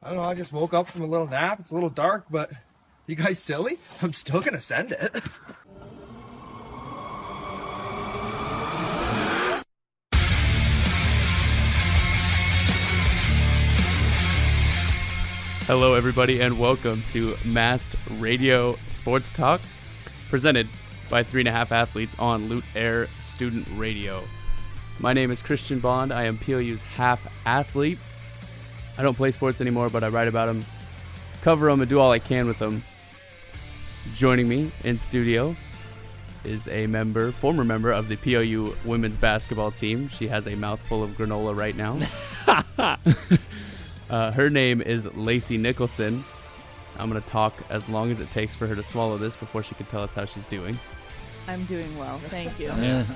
I don't know, I just woke up from a little nap. It's a little dark, but you guys silly? I'm still gonna send it. Hello, everybody, and welcome to Mast Radio Sports Talk, presented by 3.5 Athletes on Loot Air Student Radio. My name is Christian Bond. I am POU's half athlete. I don't play sports anymore, but I write about them, cover them, and do all I can with them. Joining me in studio is a former member of the POU women's basketball team. She has a mouthful of granola right now. Her name is Lacey Nicholson. I'm going to talk as long as it takes for her to swallow this before she can tell us how she's doing. I'm doing well, thank you. Yeah.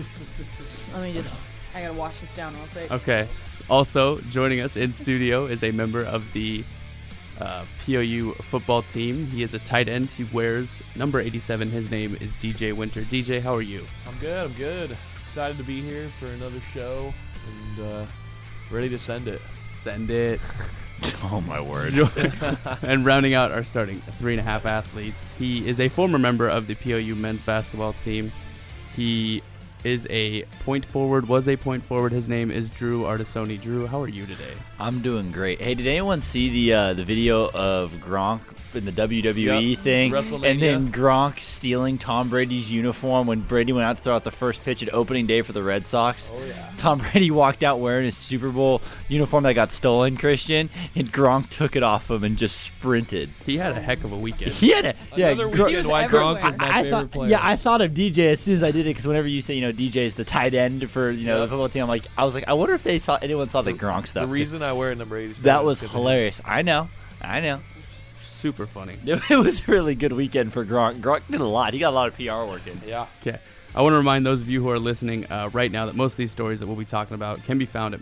I gotta wash this down real quick. Okay. Also joining us in studio is a member of the POU football team. He is a tight end. He wears number 87. His name is DJ Winter. DJ, how are you? I'm good. Excited to be here for another show and ready to send it. Send it. Oh, my word. And rounding out our starting 3.5 athletes, he is a former member of the POU men's basketball team. He was a point forward. His name is Drew Artisoni. Drew, how are you today? I'm doing great. Hey, did anyone see the video of Gronk in the WWE thing? WrestleMania. And then Gronk stealing Tom Brady's uniform when Brady went out to throw out the first pitch at opening day for the Red Sox? Oh, yeah. Tom Brady walked out wearing his Super Bowl uniform that got stolen, Christian, and Gronk took it off him and just sprinted. He had a heck of a weekend. He had a Another weekend why Gronk is my favorite player. Yeah, I thought of DJ as soon as I did it because whenever you say, DJ is the tight end for, the football team, I was like, I wonder if anyone saw the Gronk stuff. The reason I wear number 87. That was hilarious. I know. Super funny. It was a really good weekend for Gronk. Gronk did a lot. He got a lot of PR work in. Yeah. Okay. I want to remind those of you who are listening right now that most of these stories that we'll be talking about can be found at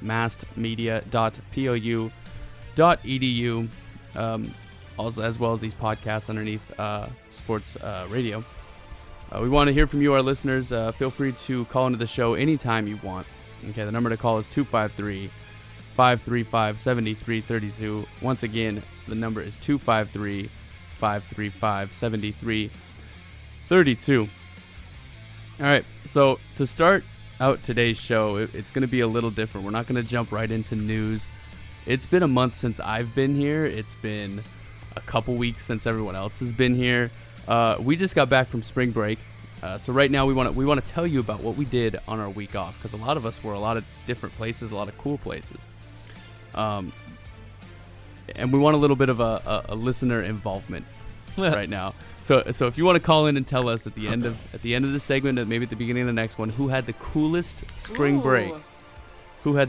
mastmedia.pou.edu, also as well as these podcasts underneath sports radio. We want to hear from you, our listeners. Feel free to call into the show anytime you want. Okay, the number to call is 253-535-7332. Once again, the number is 253-535-7332. All right, so to start out today's show, it's going to be a little different. We're not going to jump right into news. It's been a month since I've been here. It's been a couple weeks since everyone else has been here. We just got back from spring break. So right now we want to tell you about what we did on our week off, because a lot of us were a lot of different places, a lot of cool places. And we want a little bit of a listener involvement right now. So if you want to call in and tell us at the end of the segment, and maybe at the beginning of the next one, who had the coolest spring break, you'll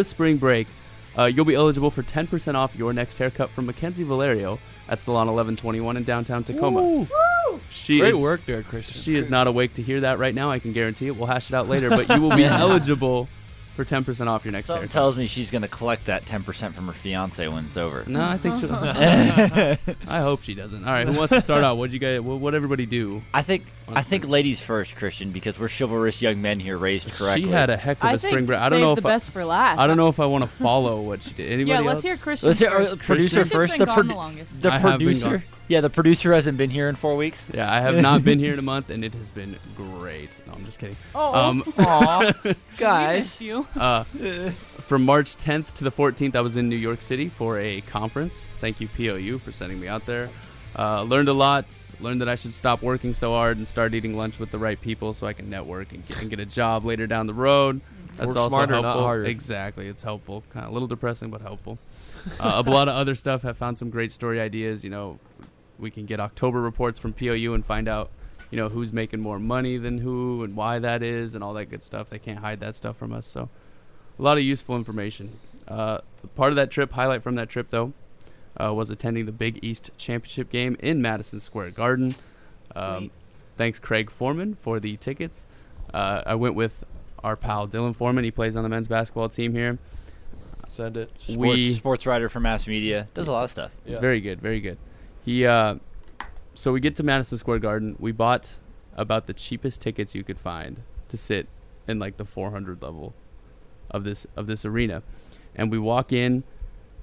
be eligible for 10% off your next haircut from Mackenzie Valerio at Salon 1121 in downtown Tacoma. Ooh. Great work there, Christian. She is not awake to hear that right now. I can guarantee it. We'll hash it out later, but you will be eligible for 10% off your next Something haircut. tells me she's going to collect that 10% from her fiance when it's over. No, I think she'll. I hope she doesn't. All right, who wants to start out? What everybody do? I think ladies first, Christian, because we're chivalrous young men here raised correctly. She had a heck of a spring break. I don't know if best for last. I don't know if I want to follow what she did. Anybody else? Let's hear Christian. Let's hear first. producer first. The longest. The I have been producer. gone. Yeah, the producer hasn't been here in 4 weeks. Yeah, I have not been here in a month, and it has been great. No, I'm just kidding. Aw, guys. We missed you. From March 10th to the 14th, I was in New York City for a conference. Thank you, POU, for sending me out there. Learned a lot. Learned that I should stop working so hard and start eating lunch with the right people so I can network and get a job later down the road. That's Work also smarter, helpful. not harder. Exactly, it's helpful. Kind of a little depressing, but helpful. A lot of other stuff. Have found some great story ideas. We can get October reports from POU and find out, who's making more money than who and why that is and all that good stuff. They can't hide that stuff from us. So a lot of useful information. Part of that trip, highlight from that trip, though, was attending the Big East Championship game in Madison Square Garden. Thanks, Craig Foreman, for the tickets. I went with our pal Dylan Foreman. He plays on the men's basketball team here. Send it. Sports writer for Mass Media. Does a lot of stuff. He's very good, very good. So we get to Madison Square Garden. We bought about the cheapest tickets you could find to sit in like the 400 level of this arena, and we walk in,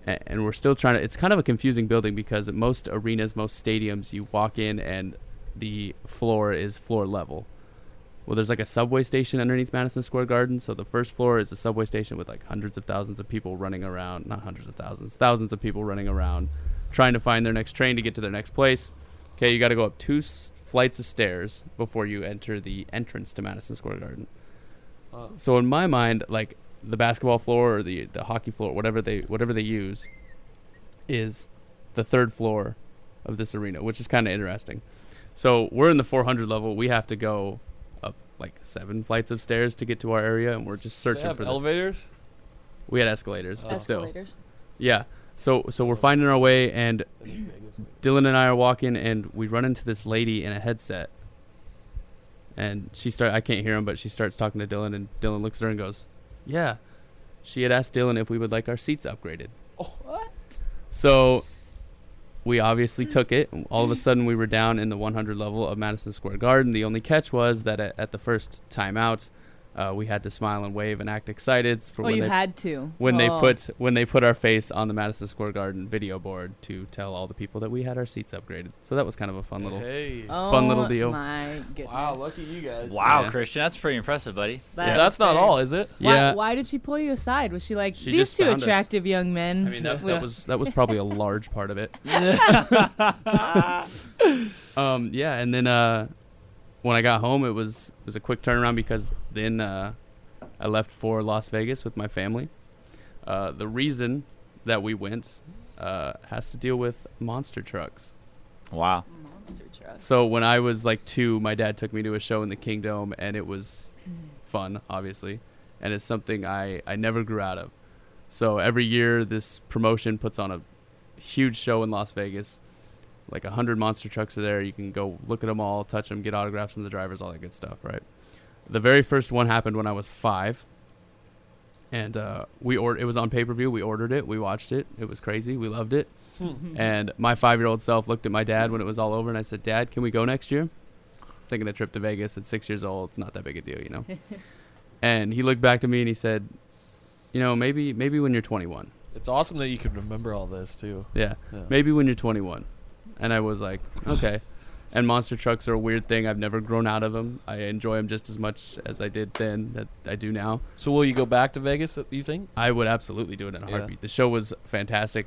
and we're still trying to. It's kind of a confusing building because at most arenas, most stadiums, you walk in and the floor is floor level. Well, there's like a subway station underneath Madison Square Garden, so the first floor is a subway station with like hundreds of thousands of people running around. Not hundreds of thousands, thousands of people running around, trying to find their next train to get to their next place. Okay, you got to go up 2 flights of stairs before you enter the entrance to Madison Square Garden. So in my mind, like the basketball floor or the hockey floor, whatever they use, is the 3rd floor of this arena, which is kind of interesting. So we're in the 400 level. We have to go up like 7 flights of stairs to get to our area, and we're just searching for elevators. We had escalators, but still, Escalators. yeah. So we're finding our way, and Dylan and I are walking, and we run into this lady in a headset. And I can't hear him, but she starts talking to Dylan, and Dylan looks at her and goes, yeah. She had asked Dylan if we would like our seats upgraded. Oh, what? So we obviously took it. All of a sudden, we were down in the 100 level of Madison Square Garden. The only catch was that at the first timeout, we had to smile and wave and act excited for when you they had to. when they put our face on the Madison Square Garden video board to tell all the people that we had our seats upgraded. So that was kind of a fun little deal. My goodness. Wow, lucky you guys. Wow, Yeah. Christian, that's pretty impressive, buddy. That's not all, is it? Yeah. Why did she pull you aside? Was she like, She these just 2 found us. attractive young men? I mean that was probably a large part of it. Yeah, and then when I got home, it was a quick turnaround because then I left for Las Vegas with my family. The reason that we went has to deal with monster trucks. Wow. Monster trucks. So when I was like 2, my dad took me to a show in the Kingdome, and it was fun, obviously, and it's something I never grew out of. So every year, this promotion puts on a huge show in Las Vegas. Like 100 monster trucks are there. You can go look at them all, touch them, get autographs from the drivers, all that good stuff, right? The very first one happened when I was 5, and it was on pay-per-view. We ordered it. We watched it. It was crazy. We loved it. And my 5-year-old self looked at my dad when it was all over, and I said, Dad, can we go next year? Thinking a trip to Vegas at 6 years old. It's not that big a deal, you know? And he looked back at me, and he said, maybe when you're 21. It's awesome that you can remember all this, too. Yeah, maybe when you're 21. And I was like, okay. And monster trucks are a weird thing. I've never grown out of them. I enjoy them just as much as I did then that I do now. So will you go back to Vegas, you think? I would absolutely do it in a heartbeat. The show was fantastic.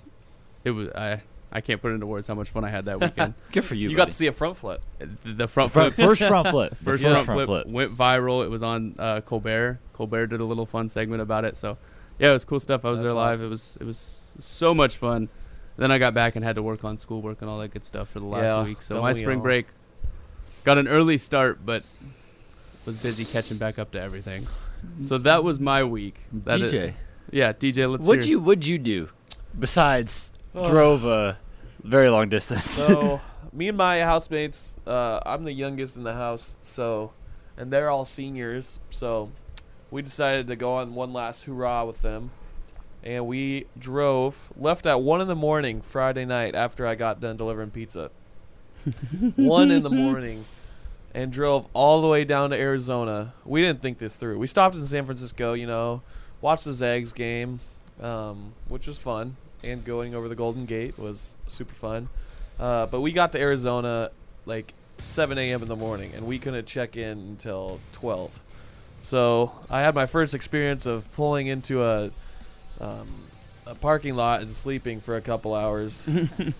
I can't put into words how much fun I had that weekend. Good for you. You got to see a front flip. The front flip. First front flip. First front flip went viral. It was on Colbert. Colbert did a little fun segment about it. So, yeah, it was cool stuff. I was there live. Awesome. It was so much fun. Then I got back and had to work on schoolwork and all that good stuff for the last week. So my spring break got an early start, but was busy catching back up to everything. So that was my week. DJ. DJ, let's hear. What'd you do besides drove a very long distance? So me and my housemates, I'm the youngest in the house, and they're all seniors. So we decided to go on one last hoorah with them. And we left at 1 in the morning Friday night after I got done delivering pizza. 1 in the morning. And drove all the way down to Arizona. We didn't think this through. We stopped in San Francisco, watched the Zags game, which was fun. And going over the Golden Gate was super fun. But we got to Arizona like 7 a.m. in the morning, and we couldn't check in until 12. So I had my first experience of pulling into a parking lot and sleeping for a couple hours.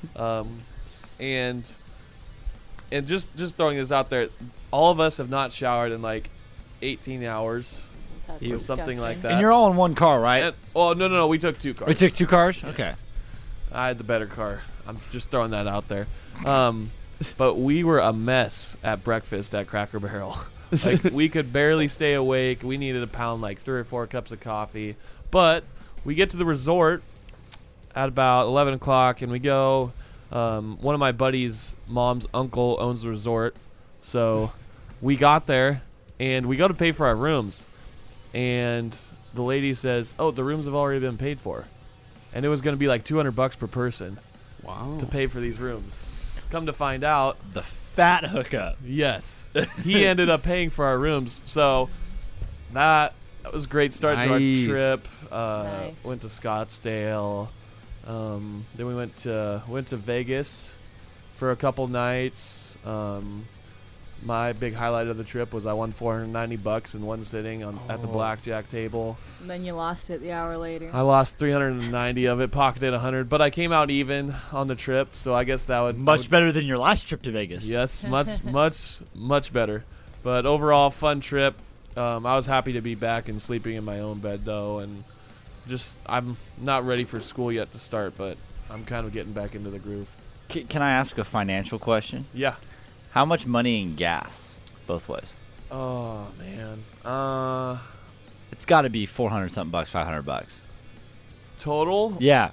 And just throwing this out there, all of us have not showered in like 18 hours or something like that. And you're all in one car, right? No, we took 2 cars. We took 2 cars? Okay. I had the better car. I'm just throwing that out there. But we were a mess at breakfast at Cracker Barrel. Like, we could barely stay awake. We needed to pound like 3 or 4 cups of coffee. But we get to the resort at about 11 o'clock, and we go. One of my buddy's mom's uncle owns the resort. So we got there, and we go to pay for our rooms. And the lady says, the rooms have already been paid for. And it was going to be like $200 per person. Wow. To pay for these rooms. Come to find out, the fat hookup. Yes. He ended up paying for our rooms. So that was a great start to our trip. Nice. Went to Scottsdale. Then we went to Vegas for a couple nights. My big highlight of the trip was I won $490 in one sitting at the blackjack table. And then you lost it the hour later. I lost 390 of it, pocketed 100, but I came out even on the trip, so I guess that would Much better than your last trip to Vegas. Yes, much better. But overall, fun trip. I was happy to be back and sleeping in my own bed though, and I'm not ready for school yet to start, but I'm kind of getting back into the groove. Can I ask a financial question? Yeah. How much money in gas both ways? Oh man. It's got to be $400 bucks, $500. Total? Yeah.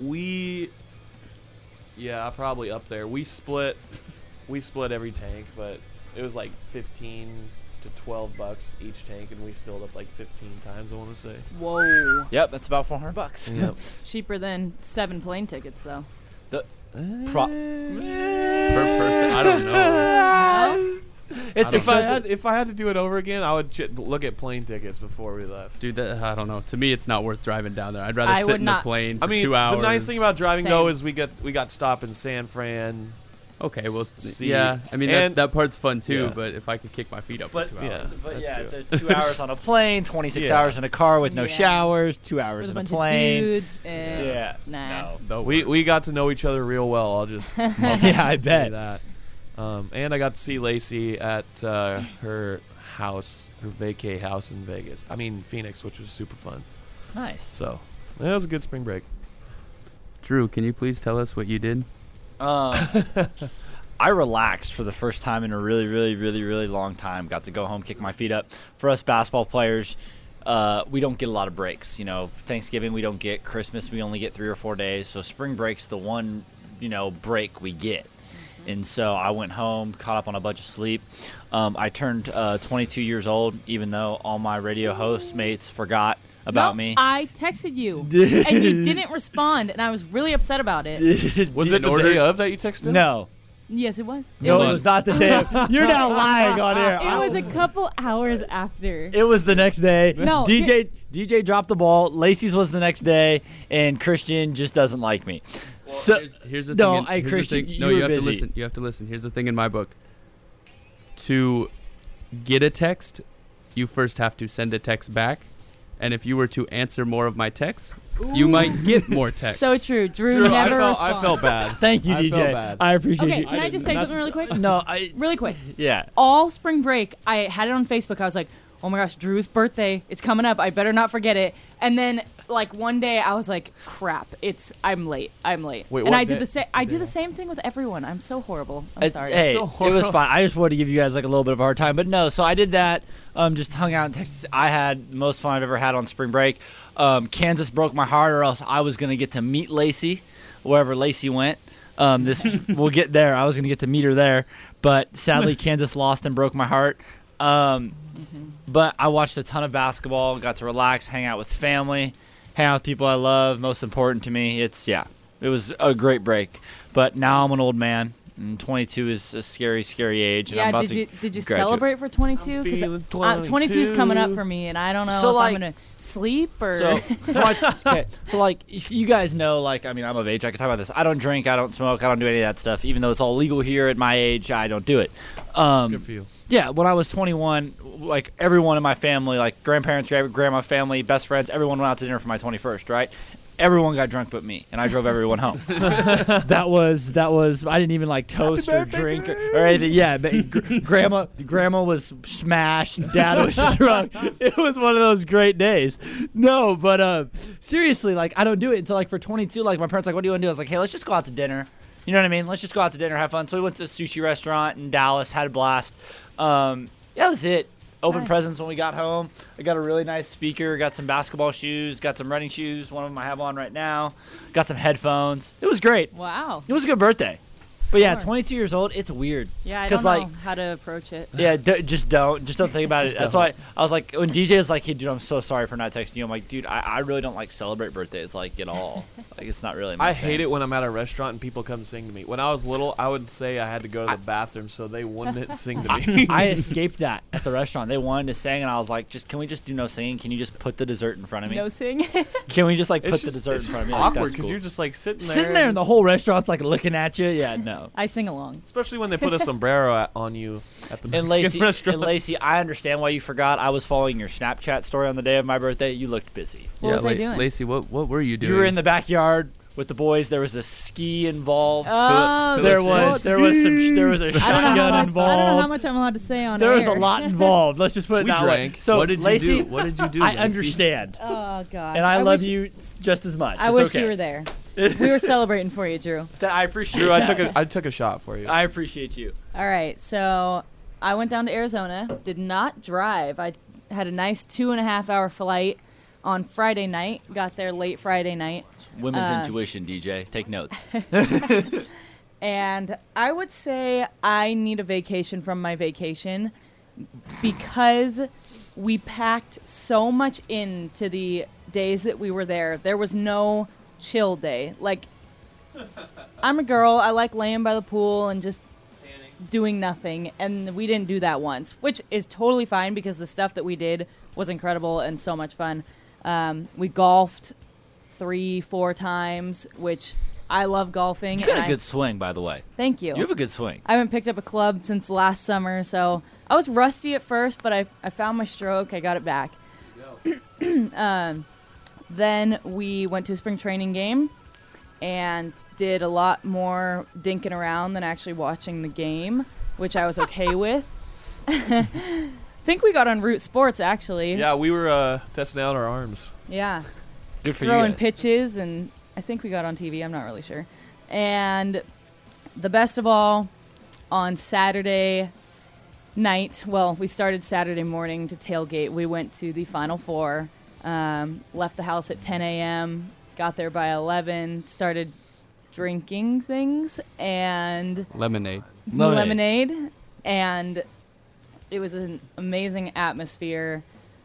Probably up there. We split every tank, but it was like 15 to $12 each tank, and we filled up like 15 times, I want to say. Whoa. Yep, that's about $400. Yep. Cheaper than 7 plane tickets, though. Pro- Per person, I don't know. It's expensive. If I had to do it over again, I would look at plane tickets before we left. Dude, I don't know. To me, it's not worth driving down there. I'd rather I sit would in not. a plane for I mean, 2 hours. the nice thing about driving Same. though is we got stopped in San Fran. Okay, well, See, yeah. I mean, and- that part's fun too. Yeah. But if I could kick my feet up But- for 2 yeah. hours, But That's yeah, true. the 2 hours on a plane, 26 Yeah. hours in a car with no Yeah. showers, 2 hours With a in a bunch plane. of dudes. And Yeah. Nah. No. though We got to know each other real well. I'll just Yeah, I say bet. that. And I got to see Lacey at her house, her vacay house in Vegas. I mean Phoenix, which was super fun. Nice. So it was a good spring break. Drew, can you please tell us what you did? I relaxed for the first time in a really, really, really, really long time. Got to go home, kick my feet up. For us basketball players, we don't get a lot of breaks. You know, Thanksgiving we don't get. Christmas we only get 3 or 4 days. So spring break's the one, break we get. And so I went home, caught up on a bunch of sleep. I turned 22 years old, even though all my radio host mates forgot about No, me. I texted you, and you didn't respond, and I was really upset about it. Was it the day of that you texted? No. Yes, it was. No, it was not the day. You're now lying on air. It was a couple hours after. It was the next day. No, DJ dropped the ball. Lacey's was the next day, and Christian just doesn't like me. Well, So here's the no, thing. hey, here's the Christian, thing. you No, were you have busy. to listen. You have to listen. Here's the thing in my book. To get a text, you first have to send a text back, and if you were to answer more of my texts, you might get more texts. So true. Drew Drew, never I responds. felt bad. Thank you, I DJ. felt bad. I appreciate Okay, you. can I just say something really quick? No, Really quick. yeah. All spring break, I had it on Facebook. I was like, oh my gosh, Drew's birthday. It's coming up. I better not forget it. And then, one day, I was like, crap. I'm late. Wait, and what I did I do the same thing with everyone. I'm so horrible. I'm sorry. Hey, So it was fine. I just wanted to give you guys a little bit of a hard time, but no. So I did that. Just hung out in Texas. I had the most fun I've ever had on spring break. Kansas broke my heart, or else I was gonna get to meet Lacey wherever Lacey went. We'll get there. I was gonna get to meet her there, but sadly Kansas lost and broke my heart. But I watched a ton of basketball. Got to relax, hang out with family, hang out with people I love. Most important to me, it was a great break. But now I'm an old man, and 22 is a scary, scary age. And I'm Yeah, about did to you graduate. celebrate for 22? I'm feeling 22 is coming up 22. for me, and I don't know So, if like- I'm gonna sleep or. So, if you guys know, I'm of age. I can talk about this. I don't drink. I don't smoke. I don't do any of that stuff. Even though it's all legal here at my age, I don't do it. Good for you. Yeah, when I was 21, everyone in my family, grandparents, grandma family, best friends, everyone went out to dinner for my 21st, right? Everyone got drunk but me, and I drove everyone home. that was. I didn't even toast or drink or anything. Yeah, but grandma was smashed. Dad was drunk. It was one of those great days. No, but seriously, I don't do it until for 22. My parents what do you want to do? I was like, hey, let's just go out to dinner. You know what I mean? Let's just go out to dinner, have fun. So we went to a sushi restaurant in Dallas, had a blast. That was it. Open Nice. presents when we got home. I got a really nice speaker, got some basketball shoes, got some running shoes. One of them I have on right now. Got some headphones. It was great. Wow. It was a good birthday. But yeah, Sure. 22 years old, it's weird. Yeah, I 'Cause, don't know like, how to approach it. Yeah, just don't think about it. That's don't. why I was like, when DJ is like, "Hey, dude, I'm so sorry for not texting you." I'm like, dude, I really don't like celebrate birthdays like at all. Like, it's not really. My I thing. hate it when I'm at a restaurant and people come sing to me. When I was little, I would say I had to go to the bathroom so they wouldn't sing to me. I escaped that at the restaurant. They wanted to sing, and I was like, can we just do no singing? Can you just put the dessert in front of me? No sing. Can we just like It's put the just- dessert it's in front of just me? Like, awkward that's because cool. you're just like sitting Sitting there and the whole restaurant's like looking at you. Yeah, no. I sing along. Especially when they put a sombrero on you at the And Mexican Lacey, restaurant. I understand why you forgot. I was following your Snapchat story on the day of my birthday. You looked busy. What was I doing? Lacey, what were you doing? You were in the backyard with the boys. There was a ski involved. Oh, there that's- was a I don't know how shotgun much. involved. I don't know how much I'm allowed to say on There was a air. lot involved. Let's just put it We that drank. way. So what did Lacey, you do? What did you do? I Lacey? understand, Oh gosh. and I love wish- you just as much. I It's wish okay. you were there. We were celebrating for you, Drew. I appreciate. Drew, I that. took a shot for you. I appreciate you. All right, so I went down to Arizona. Did not drive. I had a nice 2.5 hour flight on Friday night. Got there late Friday night. Women's intuition, DJ. Take notes. And I would say I need a vacation from my vacation because we packed so much into the days that we were there. There was no chill day. Like, I'm a girl. I like laying by the pool and just doing nothing. And we didn't do that once, which is totally fine because the stuff that we did was incredible and so much fun. We golfed 3-4 times, which I love golfing. You got and a good swing, by the way. Thank you. You have a good swing. I haven't picked up a club since last summer, so I was rusty at first, but I found my stroke. I got it back. Then we went to a spring training game and did a lot more dinking around than actually watching the game, which I was okay with. Think we got on Root Sports, actually. Yeah, we were testing out our arms. Yeah. Good for Throwing you. pitches, and I think we got on TV. I'm not really sure. And the best of all, on Saturday night, well, we started Saturday morning to tailgate. We went to the Final Four, left the house at 10 a.m., got there by 11, started drinking things, and Lemonade. lemonade, and it was an amazing atmosphere.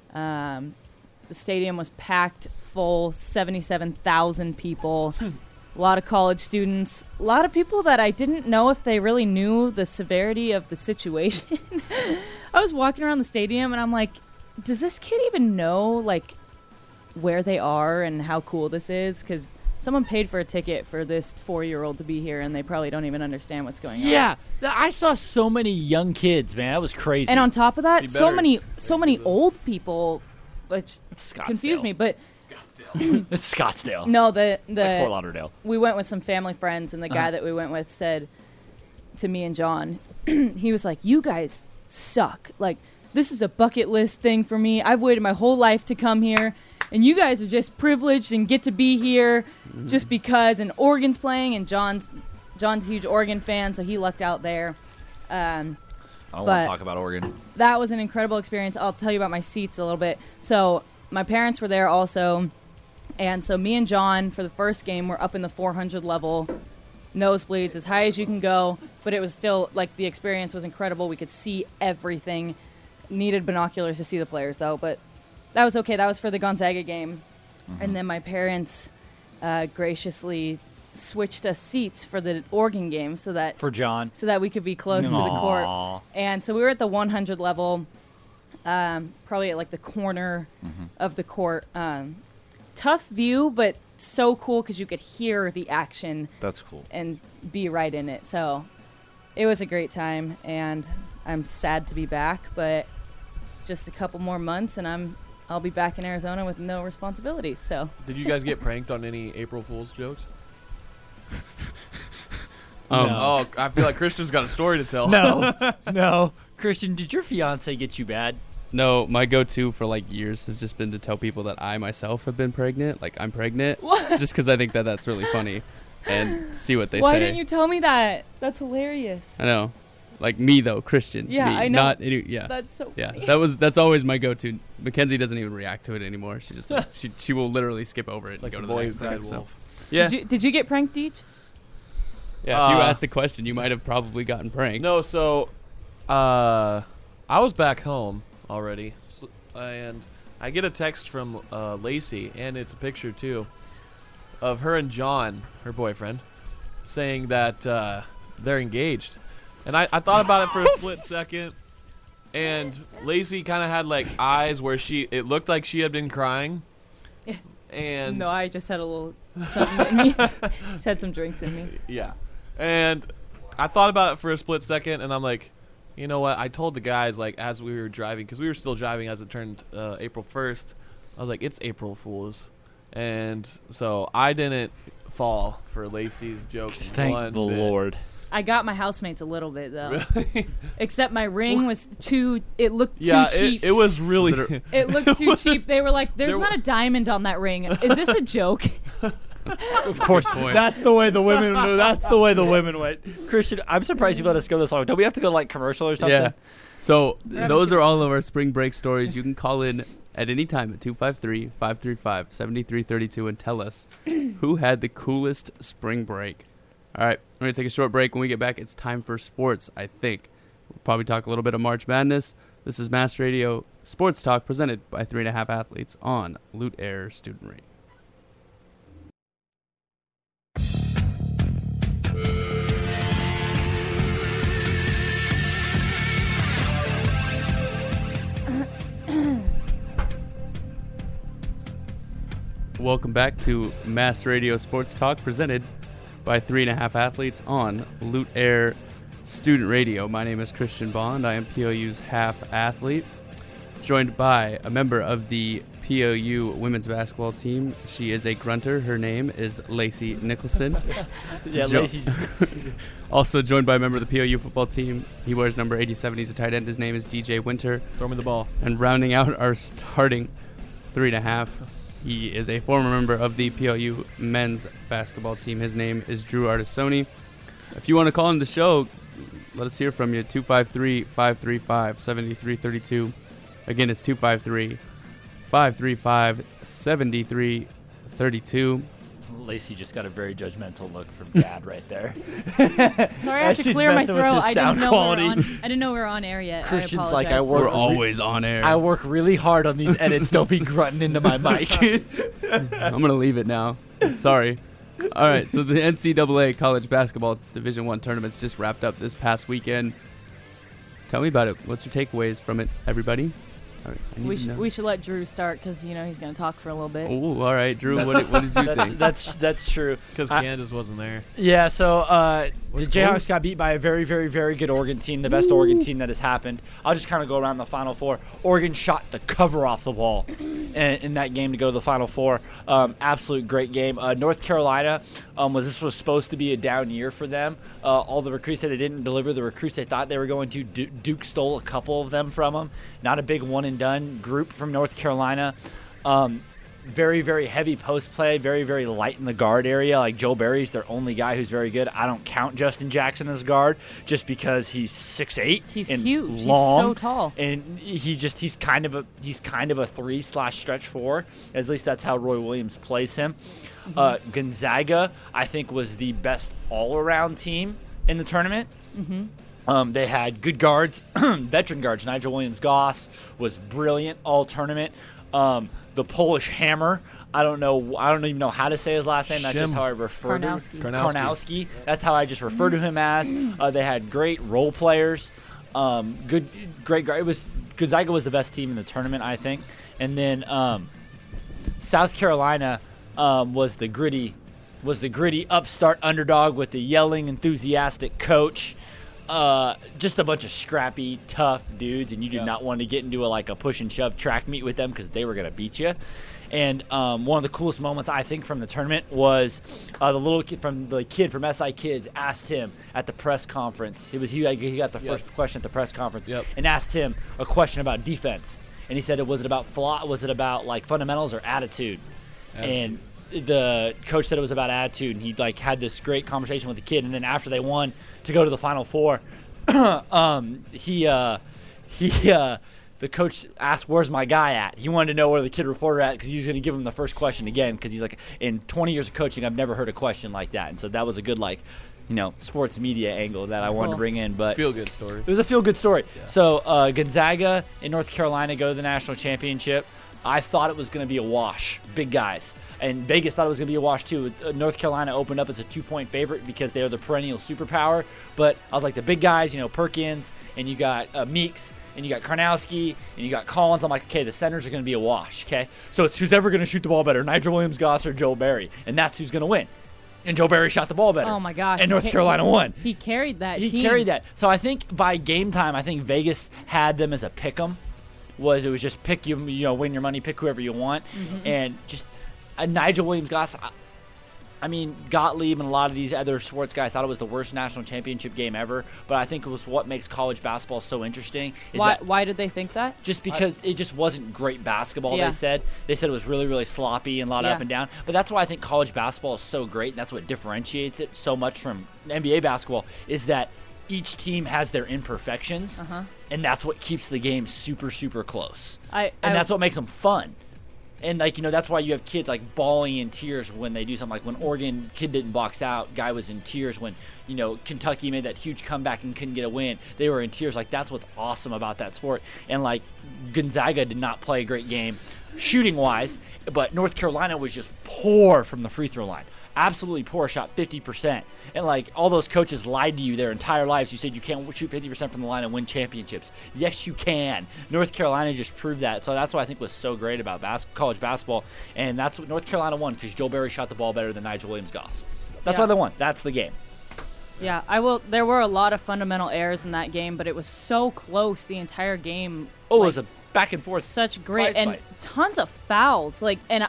The stadium was packed full, 77,000 people. A lot of college students, a lot of people that I didn't know if they really knew the severity of the situation. I was walking around the stadium and I'm like, does this kid even know like where they are and how cool this is? Because someone paid for a ticket for this 4-year-old to be here and they probably don't even understand what's going on. Yeah, I saw so many young kids, man. That was crazy. And on top of that, Be so better many if- old people, which It's Scottsdale. confused me. But It's Scottsdale. no, the It's like Fort Lauderdale. we went with some family friends, and the guy that we went with said to me and John, he was like, "You guys suck. Like, this is a bucket list thing for me. I've waited my whole life to come here, and you guys are just privileged and get to be here just because." And Oregon's playing, and John's a huge Oregon fan, so he lucked out there. I don't want But- to talk about Oregon. That was an incredible experience. I'll tell you about my seats a little bit. So my parents were there also, and so me and John for the first game were up in the 400 level, nosebleeds as high as you can go, but it was still like the experience was incredible. We could see everything. Needed binoculars to see the players though, but that was okay. That was for the Gonzaga game, and then my parents graciously switched us seats for the Oregon game so that For John. we could be close to the court. Aw. And so we were at the 100 level, probably at like the corner of the court. Tough view, but so cool because you could hear the action That's cool. and be right in it. So it was a great time, and I'm sad to be back, but just a couple more months, and I'll be back in Arizona with no responsibilities. So Did you guys get pranked on any April Fool's jokes? No. Oh, I feel like Christian's got a story to tell. No, no. Christian, did your fiance get you bad? No, my go-to for like years has just been to tell people that I myself have been pregnant. Like I'm pregnant, just because I think that that's really funny, and see what they why say. didn't you tell me that? That's hilarious. I know, like me though, Christian. Yeah, me, I know. Not any, yeah. That's so Yeah, funny. that's always my go-to. Mackenzie doesn't even react to it anymore. She just she will literally skip over it Like and the go to the boy next who cried thing. So wolf. yeah, Did you get pranked, Deej? Yeah, if you asked the question, you might have probably gotten pranked. No, so I was back home already, and I get a text from Lacey, and it's a picture too of her and John, her boyfriend, saying that they're engaged. And I thought about it for a split second, and Lacey kind of had like eyes where it looked like she had been crying. And No, I just had a little something in me. Just had some drinks in me. yeah. And I thought about it for a split second, and I'm like, you know what? I told the guys, like, as we were driving, because we were still driving as it turned April 1st, I was like, it's April Fool's. And so I didn't fall for Lacey's jokes. Thank one the bit. Lord. I got my housemates a little bit though. Really? Except my ring was too. It looked Yeah, too cheap. it was really. It looked too cheap. They were like, "There's There not a diamond on that ring. Is this a joke?" Of course, point. that's the way the women. That's the way the women went. Christian, I'm surprised you let us go this long. Don't we have to go like commercial or something? Yeah. So having those two are all of our spring break stories. You can call in at any time at 253-535-7332 and tell us who had the coolest spring break. All right, we're going to take a short break. When we get back, it's time for sports, I think. We'll probably talk a little bit of March Madness. This is Mass Radio Sports Talk presented by 3.5 Athletes on Loot Air Student Rate. Welcome back to Mass Radio Sports Talk presented by 3.5 Athletes on Loot Air Student Radio. My name is Christian Bond. I am POU's half athlete, joined by a member of the POU women's basketball team. She is a grunter. Her name is Lacey Nicholson. Yeah, Lacey. Also joined by a member of the POU football team. He wears number 87. He's a tight end. His name is DJ Winter. Throw me the ball. And rounding out our starting 3.5, he is a former member of the POU men's basketball team. His name is Drew Artisoni. If you want to call in the show, let us hear from you. 253-535-7332. Again, it's 253-535-7332. Lacey just got a very judgmental look from Dad right there. Sorry, I have to She's clear my messing with throat. his I sound didn't know quality. I didn't know we were on air yet. Christian's I like, apologize. I work- We're always on air. I work really hard on these edits. Don't be grunting into my mic. I'm going to leave it now. Sorry. All right, so the NCAA college basketball Division I tournaments just wrapped up this past weekend. Tell me about it. What's your takeaways from it, everybody? All right, I need to know. We should let Drew start because he's going to talk for a little bit. Oh, all right, Drew. What did you think? That's true. Because Candace wasn't there. Yeah, so the Was it Jayhawks close? got beat by a very, very, very good Oregon team, the best Oregon team that has happened. I'll just kind of go around the Final Four. Oregon shot the cover off the ball in that game to go to the Final Four. Absolute great game. North Carolina, this was supposed to be a down year for them. All the recruits that they didn't deliver, the recruits they thought they were going to, Duke stole a couple of them from them. Not a big one-and-done group from North Carolina. Very, very heavy post play, very, very light in the guard area. Like Joe Barry's their only guy who's very good. I don't count Justin Jackson as guard just because he's 6'8". He's and huge. long, He's so tall. and he's kind of a 3/stretch 4. At least that's how Roy Williams plays him. Gonzaga, I think, was the best all-around team in the tournament. They had good guards, veteran guards. Nigel Williams-Goss was brilliant all tournament. The Polish Hammer, I don't even know how to say his last name. That's just how I refer to him. Karnowski. Karnowski. That's how I just refer to him as. They had great role players. Great guard. Gonzaga was the best team in the tournament, I think. And then South Carolina was the gritty upstart underdog with the yelling, enthusiastic coach. Just a bunch of scrappy, tough dudes, and you did not want to get into a push and shove track meet with them because they were going to beat you. And one of the coolest moments, I think, from the tournament was the kid from SI Kids asked him at the press conference. He got the first question at the press conference and asked him a question about defense. And he said, was it about fundamentals or attitude? And the coach said it was about attitude, and he had this great conversation with the kid. And then after they won to go to the Final Four, the coach asked, "Where's my guy at?" He wanted to know where the kid reporter at because he was going to give him the first question again because he's like, in 20 years of coaching, I've never heard a question like that. And so that was a good sports media angle that I wanted to Cool. bring in. But Feel good story. it was a feel-good story. So Gonzaga in North Carolina go to the national championship. I thought it was going to be a wash, big guys. And Vegas thought it was going to be a wash, too. North Carolina opened up as a 2-point favorite because they're the perennial superpower. But I was like, the big guys, Perkins, and you got Meeks, and you got Karnowski, and you got Collins. I'm like, okay, the centers are going to be a wash, okay? So it's who's ever going to shoot the ball better, Nigel Williams-Goss or Joe Barry. And that's who's going to win. And Joe Barry shot the ball better. Oh, my gosh. And North Carolina won. He carried that team. He carried that. So I think by game time, I think Vegas had them as a pick 'em. It was just pick win your money, pick whoever you want, and just Nigel Williams-Goss. I mean, Gottlieb and a lot of these other sports guys thought it was the worst national championship game ever, but I think it was what makes college basketball so interesting. Why did they think that? Just because it just wasn't great basketball, Yeah. They said it was really, really sloppy and a lot of Yeah. up and down. But that's why I think college basketball is so great, and that's what differentiates it so much from NBA basketball, is that each team has their imperfections, and that's what keeps the game super, super close. And that's what makes them fun. And, that's why you have kids, bawling in tears when they do something. Like when Oregon kid didn't box out, guy was in tears. When, Kentucky made that huge comeback and couldn't get a win, they were in tears. That's what's awesome about that sport. And, Gonzaga did not play a great game shooting-wise, but North Carolina was just poor from the free throw line. Absolutely poor, shot 50%. And, all those coaches lied to you their entire lives. You said you can't shoot 50% from the line and win championships. Yes, you can. North Carolina just proved that. So that's what I think was so great about college basketball. And that's what North Carolina won, because Joe Barry shot the ball better than Nigel Williams-Goss. That's why they won. That's the game. Yeah, There were a lot of fundamental errors in that game, but it was so close the entire game. Oh, it was a back and forth. Such great prize and fight. tons of fouls.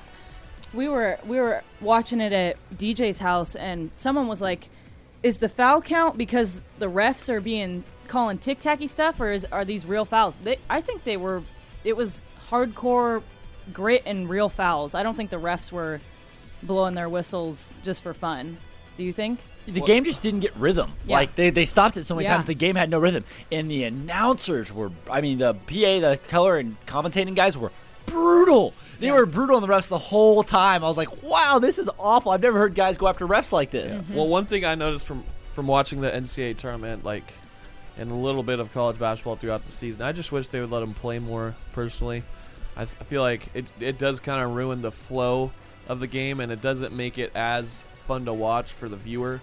We were watching it at DJ's house, and someone was like, "Is the foul count because the refs are calling tic-tacky stuff, or are these real fouls?" I think they were. It was hardcore grit and real fouls. I don't think the refs were blowing their whistles just for fun. Do you think? The game just didn't get rhythm. Yeah. They stopped it so many Yeah. times the game had no rhythm. And the announcers were, the PA, the color and commentating guys were brutal. They were brutal on the refs the whole time. I was like, wow, this is awful. I've never heard guys go after refs like this. Yeah. Well, one thing I noticed from watching the NCAA tournament, and a little bit of college basketball throughout the season, I just wish they would let them play more, personally. I feel like it does kind of ruin the flow of the game, and it doesn't make it as fun to watch for the viewer.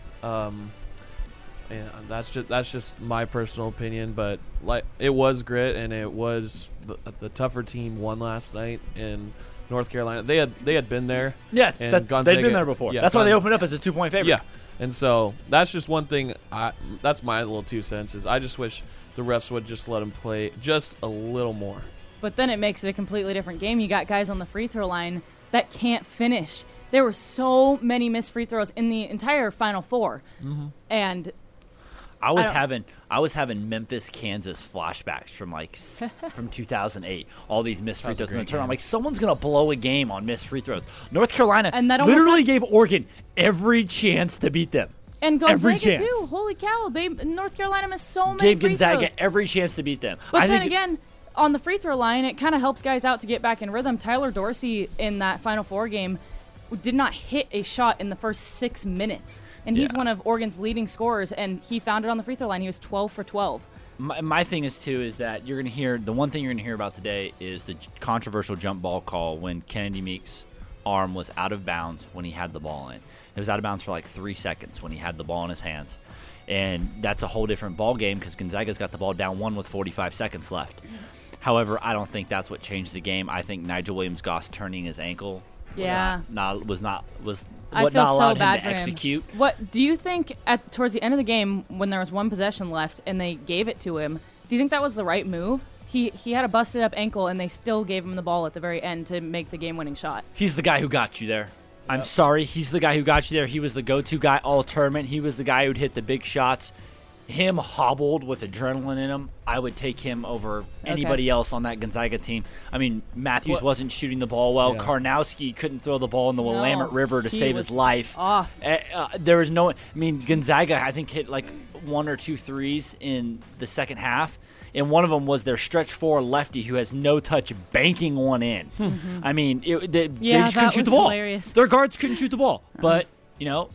And that's just my personal opinion, but it was grit, and it was the tougher team won last night in North Carolina. They had been there. Yes, and they'd been there before. Yeah, that's why they opened up as a 2-point favorite. Yeah, and so that's just one thing. That's my little 2 cents. Is I just wish the refs would just let them play just a little more. But then it makes it a completely different game. You got guys on the free throw line that can't finish. There were so many missed free throws in the entire Final Four, and I was having Memphis, Kansas flashbacks from 2008. All these missed free throws in the tournament. I'm like, someone's gonna blow a game on missed free throws. North Carolina And that literally gave Oregon every chance to beat them. And Every Gonzaga chance. too. Holy cow! North Carolina missed so many Gave free Gonzaga throws. every chance to beat them. But then again, on the free throw line, it kind of helps guys out to get back in rhythm. Tyler Dorsey in that Final Four game did not hit a shot in the first 6 minutes, and he's one of Oregon's leading scorers, and he found it on the free throw line. He was 12 for 12. My thing is too is that you're gonna hear the one thing you're gonna hear about today is the controversial jump ball call when Kennedy Meeks' arm was out of bounds when he had the ball in. It was out of bounds for 3 seconds when he had the ball in his hands. And that's a whole different ball game because Gonzaga's got the ball down 1 with 45 seconds left. However, I don't think that's what changed the game. I think Nigel Williams-Goss turning his ankle was not I what feel not allowed so bad him for to execute. What do you think towards the end of the game when there was one possession left and they gave it to him? Do you think that was the right move? He had a busted up ankle and they still gave him the ball at the very end to make the game winning shot. He's the guy who got you there. I'm sorry, he's the guy who got you there. He was the go-to guy all tournament. He was the guy who'd hit the big shots. Him hobbled with adrenaline in him, I would take him over anybody else on that Gonzaga team. I mean, Matthews wasn't shooting the ball well. Yeah. Karnowski couldn't throw the ball in the Willamette River to he save was his life. off. There was no. I mean, Gonzaga I think hit 1 or 2 threes in the second half, and one of them was their stretch 4 lefty who has no touch banking one in. I mean, they just couldn't that shoot was the ball. hilarious. Their guards couldn't shoot the ball, but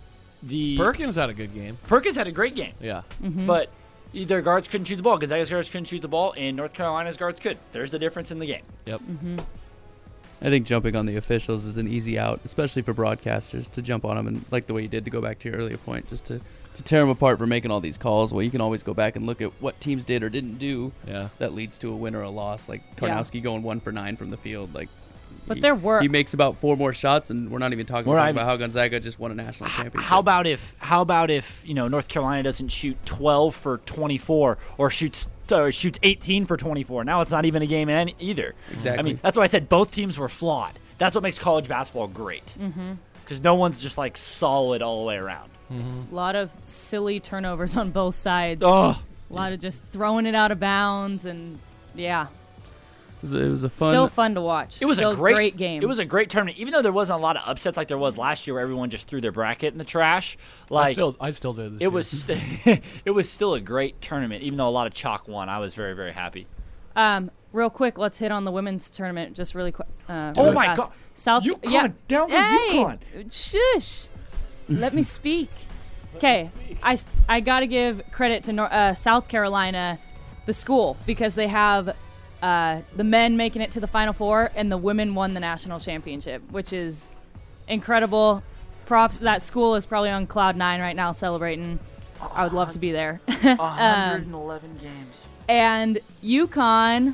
Perkins had a good game. Perkins had a great game, Yeah. but their guards couldn't shoot the ball. Gonzaga's guards couldn't shoot the ball, and North Carolina's guards could. There's the difference in the game. Yep. I think jumping on the officials is an easy out, especially for broadcasters, to jump on them and like the way you did to go back to your earlier point, just to tear them apart for making all these calls. Well, you can always go back and look at what teams did or didn't do Yeah. that leads to a win or a loss. Like Karnowski going 1 for 9 from the field. Like, But there were- he makes about 4 more shots, and we're not even talking We're not about even- how Gonzaga just won a national championship. How about if North Carolina doesn't shoot 12 for 24 or shoots 18 for 24? Now it's not even a game either. Exactly. I mean, that's why I said both teams were flawed. That's what makes college basketball great. Because no one's just like solid all the way around. A lot of silly turnovers on both sides. Oh, A lot of just throwing it out of bounds, and yeah, it was a fun. still fun to watch. it was Still a great game. It was a great tournament, even though there wasn't a lot of upsets like there was last year, where everyone just threw their bracket in the trash. Like I still did this it year. was, it was still a great tournament, even though a lot of chalk won. I was very, very happy. Real quick, let's hit on the women's tournament just really quick. Oh my fast. God. South UConn, down with hey, UConn. Shush. Let me speak. Okay, I got to give credit to South Carolina, the school, because they have the men making it to the Final Four and the women won the national championship, which is incredible. Props. That school is probably on cloud 9 right now celebrating. I would love to be there. 111 games. And UConn,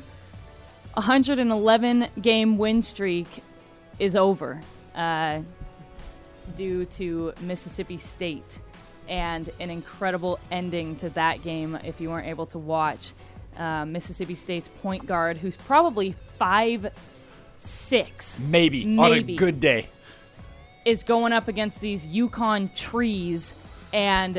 111 game win streak is over due to Mississippi State, and an incredible ending to that game if you weren't able to watch. Mississippi State's point guard, who's probably 5'6", Maybe on a good day. is going up against these UConn trees, and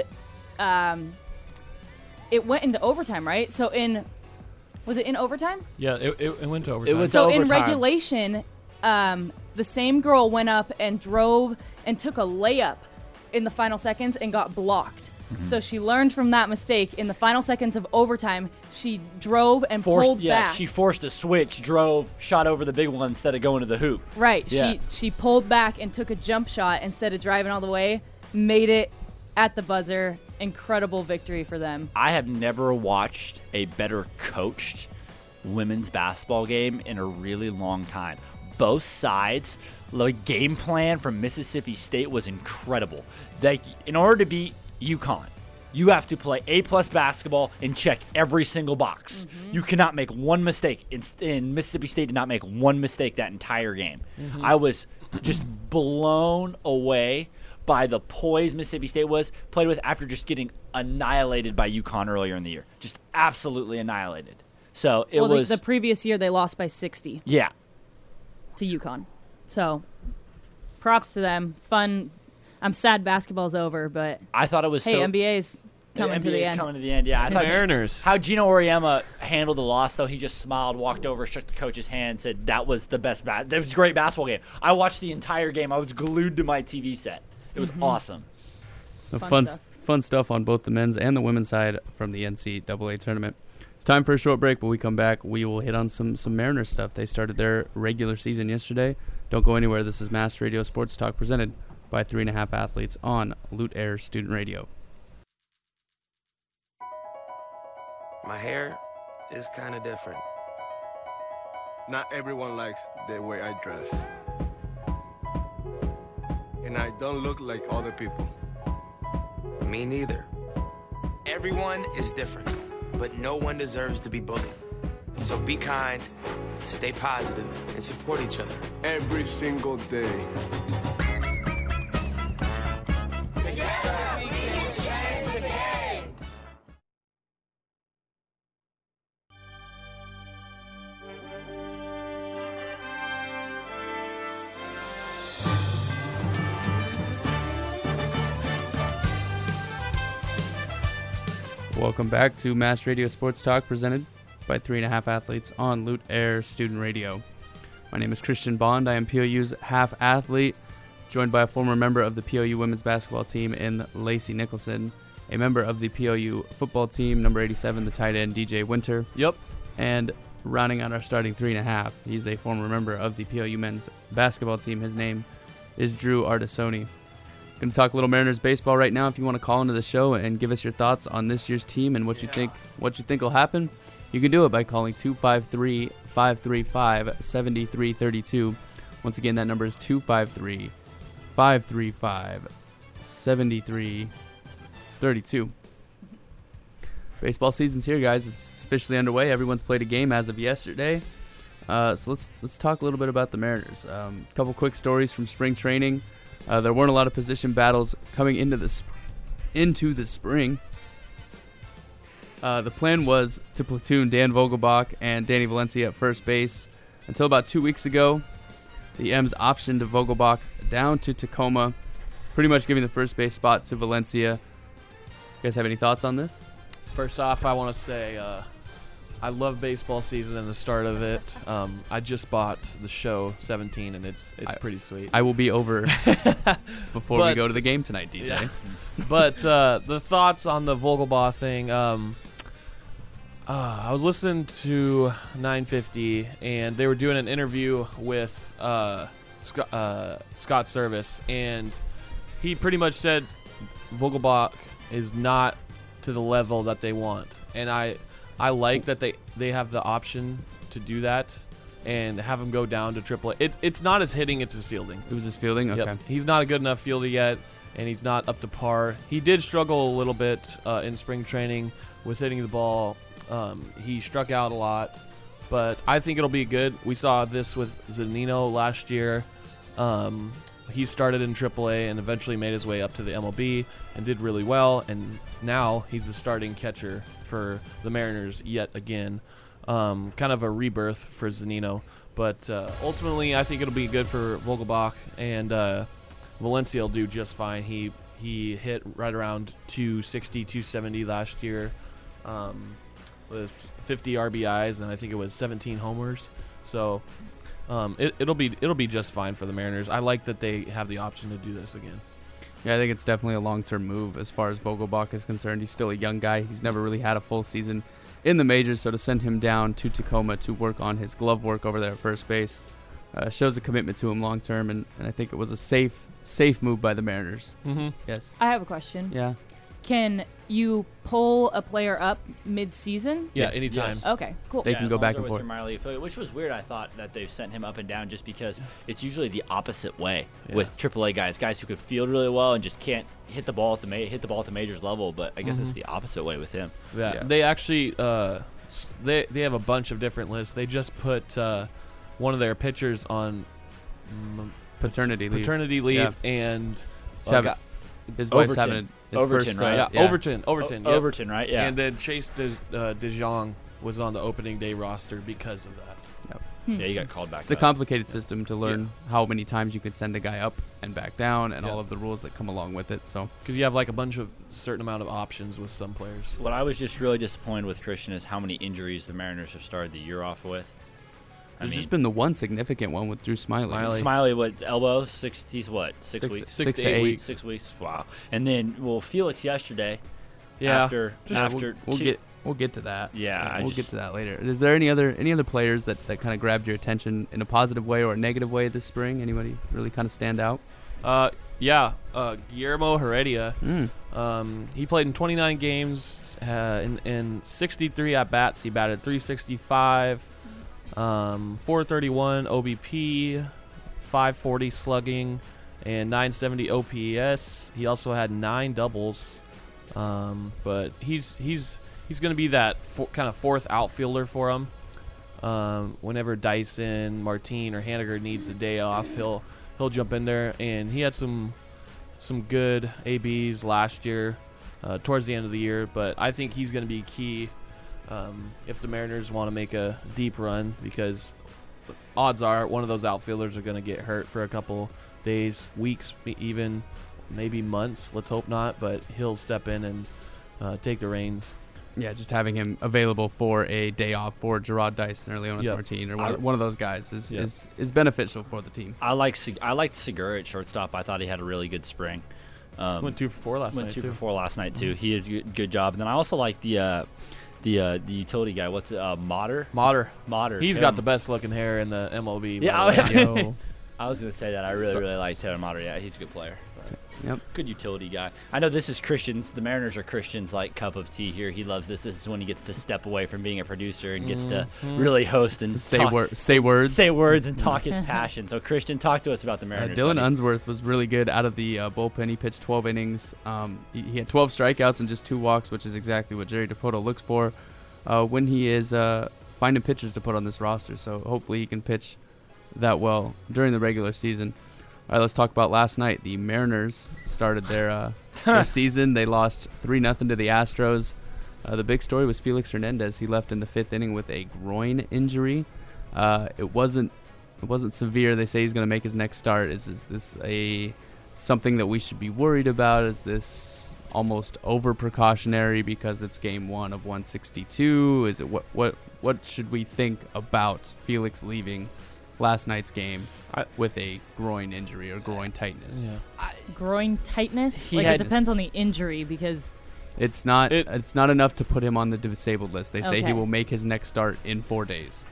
it went into overtime, right? So was it in overtime? Yeah, it went to overtime. It was So in overtime. regulation, the same girl went up and drove and took a layup in the final seconds and got blocked. So she learned from that mistake. In the final seconds of overtime, she drove and pulled back. She forced a switch, drove, shot over the big one instead of going to the hoop. Right. Yeah. She pulled back and took a jump shot instead of driving all the way, made it at the buzzer. Incredible victory for them. I have never watched a better coached women's basketball game in a really long time. Both sides, the game plan from Mississippi State was incredible. In order to beat UConn, you have to play A+ basketball and check every single box. You cannot make one mistake. And Mississippi State did not make one mistake that entire game. I was just blown away by the poise Mississippi State played with after just getting annihilated by UConn earlier in the year. Just absolutely annihilated. So it was the previous year they lost by 60 yeah. to UConn. So props to them. Fun. I'm sad basketball's over, but I thought it was hey, NBA's coming to the NBA's end. coming to the end. Yeah, I thought Mariners. how Gino Auriemma handled the loss, though. He just smiled, walked over, shook the coach's hand, said that was the best. That was a great basketball game. I watched the entire game. I was glued to my TV set. It was awesome. Fun stuff on both the men's and the women's side from the NCAA tournament. It's time for a short break, but we come back, we will hit on some Mariners stuff. They started their regular season yesterday. Don't go anywhere. This is Mass Radio Sports Talk presented by 3.5 Athletes on Loot Air Student Radio. My hair is kind of different. Not everyone likes the way I dress. And I don't look like other people. Me neither. Everyone is different, but no one deserves to be bullied. So be kind, stay positive, and support each other. Every single day. Together we can change the game. Welcome back to Mass Radio Sports Talk presented by 3.5 Athletes on Loot Air Student Radio. My name is Christian Bond. I am POU's half athlete, joined by a former member of the POU women's basketball team in Lacey Nicholson, a member of the POU football team, number 87, the tight end DJ Winter. Yep. And rounding out our starting 3.5, he's a former member of the POU men's basketball team. His name is Drew Artisoni. Going to talk a little Mariners baseball right now. If you want to call into the show and give us your thoughts on this year's team and what you think will happen, you can do it by calling 253-535-7332. Once again, that number is 253-535-7332. Baseball season's here, guys. It's officially underway. Everyone's played a game as of yesterday. So let's talk a little bit about the Mariners. A couple quick stories from spring training. There weren't a lot of position battles coming into the spring. The plan was to platoon Dan Vogelbach and Danny Valencia at first base until about 2 weeks ago. The M's optioned Vogelbach down to Tacoma, pretty much giving the first base spot to Valencia. You guys have any thoughts on this? First off, I want to say I love baseball season and the start of it. I just bought the show 17, and it's pretty sweet. I will be over before we go to the game tonight, DJ. Yeah. But the thoughts on the Vogelbach thing, I was listening to 950, and they were doing an interview with Scott Service, and he pretty much said Vogelbach is not to the level that they want. And I like that they have the option to do that and have him go down to AAA. It's not his hitting, it's his fielding. It was his fielding? Okay. Yep. He's not a good enough fielder yet, and he's not up to par. He did struggle a little bit in spring training with hitting the ball. He struck out a lot, but I think it'll be good. We saw this with Zunino last year. He started in AAA and eventually made his way up to the MLB and did really well, and now he's the starting catcher for the Mariners yet again. Kind of a rebirth for Zunino, but ultimately I think it'll be good for Vogelbach, and Valencia will do just fine. He hit right around 260, 270 last year with 50 RBIs, and I think it was 17 homers. So it'll be just fine for the Mariners. I like that they have the option to do this again. Yeah, I think it's definitely a long-term move as far as Vogelbach is concerned. He's still a young guy. He's never really had a full season in the majors, so to send him down to Tacoma to work on his glove work over there at first base shows a commitment to him long-term, and I think it was a safe move by the Mariners. Mm-hmm. Yes. I have a question. Yeah. Can you pull a player up mid-season? Yeah, Yes. anytime. Yes. Okay, cool. They can go back and forth. Minor league affiliate, which was weird. I thought that they've sent him up and down just because it's usually the opposite way with AAA guys who could field really well and just can't hit the ball at the majors level. But I guess it's the opposite way with him. Yeah. They actually they have a bunch of different lists. They just put one of their pitchers on Paternity leave. Yeah. And His wife's Overton. having his Overton, first right? yeah. Overton. Yep. Overton, right? Yeah. And then Chase DeJong was on the opening day roster because of that. Yeah, you got called back. It's a complicated system to learn how many times you can send a guy up and back down and all of the rules that come along with it. So because you have like a bunch of certain amount of options with some players. What I was just really disappointed with, Christian, is how many injuries the Mariners have started the year off with. there's just been the one significant one with Drew Smiley. Smiley, what, elbow? He's what, 6 weeks? 6 to 8 weeks. 6 weeks. Wow. And then, Felix yesterday. Yeah. After We'll get to that. Yeah, we'll get to that later. Is there any other players that kind of grabbed your attention in a positive way or a negative way this spring? Anybody really kind of stand out? Guillermo Heredia. He played in 29 games in 63 at bats. He batted .365, 431 OBP, 540 slugging, and 970 OPS. He also had 9 doubles. But he's going to be that kind of fourth outfielder for him. Whenever Dyson, Martin, or Haniger needs a day off, he'll jump in there. And he had some good ABs last year, towards the end of the year. But I think he's going to be key if the Mariners want to make a deep run, because odds are one of those outfielders are going to get hurt for a couple days, weeks, even maybe months. Let's hope not, but he'll step in and take the reins. Yeah, just having him available for a day off for Gerard Dyson or Leonis Martin or one of those guys is beneficial for the team. I liked Segura at shortstop. I thought he had a really good spring. Went 2 for 4 last night. Went 2 for 4 last night too. He did a good job. And then I also like the utility guy. What's it? Motter. He's got the best looking hair in the MLB. Yeah, I was gonna say that. I really liked Taylor Motter. Yeah, he's a good player. Yep. Good utility guy. I know this is Christian's. The Mariners are Christian's like cup of tea here. He loves this. This is when he gets to step away from being a producer and gets to really host and Say talk, words. and talk his passion. So Christian, talk to us about the Mariners. Dylan buddy. Unsworth was really good out of the bullpen. He pitched 12 innings. He had 12 strikeouts and just 2 walks, which is exactly what Jerry Dipoto looks for when he is finding pitchers to put on this roster. So hopefully he can pitch that well during the regular season. All right, let's talk about last night. The Mariners started their season. They lost 3-0 to the Astros. The big story was Felix Hernandez. He left in the 5th inning with a groin injury. It wasn't severe. They say he's going to make his next start. Is this something that we should be worried about? Is this almost over precautionary because it's game 1 of 162? Is it what should we think about Felix leaving last night's game with a groin injury or groin tightness? Yeah. Groin tightness? He Like, had- it depends on the injury because It's not enough to put him on the disabled list. They say he Okay. will make his next start in 4 days.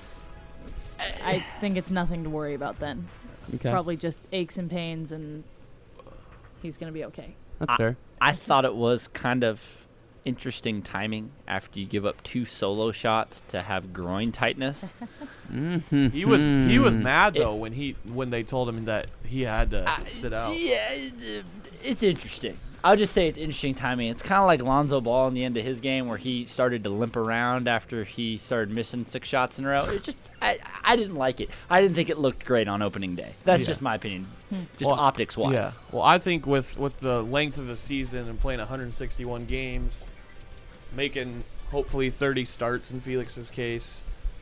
I think it's nothing to worry about then. Okay. Probably just aches and pains, and he's going to be okay. That's fair. I thought it was kind of interesting timing after you give up 2 solo shots to have groin tightness. Mm-hmm. He was mad though when they told him that he had to sit out. Yeah, it's interesting. I'll just say it's interesting timing. It's kind of like Lonzo Ball in the end of his game where he started to limp around after he started missing 6 shots in a row. It just I didn't like it. I didn't think it looked great on opening day. That's just my opinion. Just Well, optics wise. Yeah. Well, I think with the length of the season and playing 161 games, making hopefully 30 starts in Felix's case,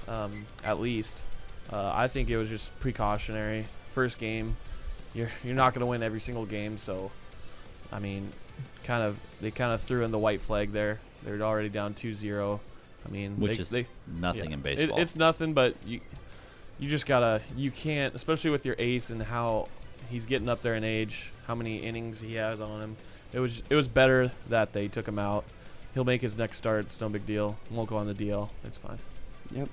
at least, I think it was just precautionary. First game, you're not going to win every single game, so I mean, they kind of threw in the white flag there. They're already down 2-0. I mean, Which is nothing yeah. in baseball. It's nothing, but you just gotta. You can't, especially with your ace and how he's getting up there in age, how many innings he has on him. It was better that they took him out. He'll make his next start. It's no big deal. Won't go on the DL. It's fine. Yep.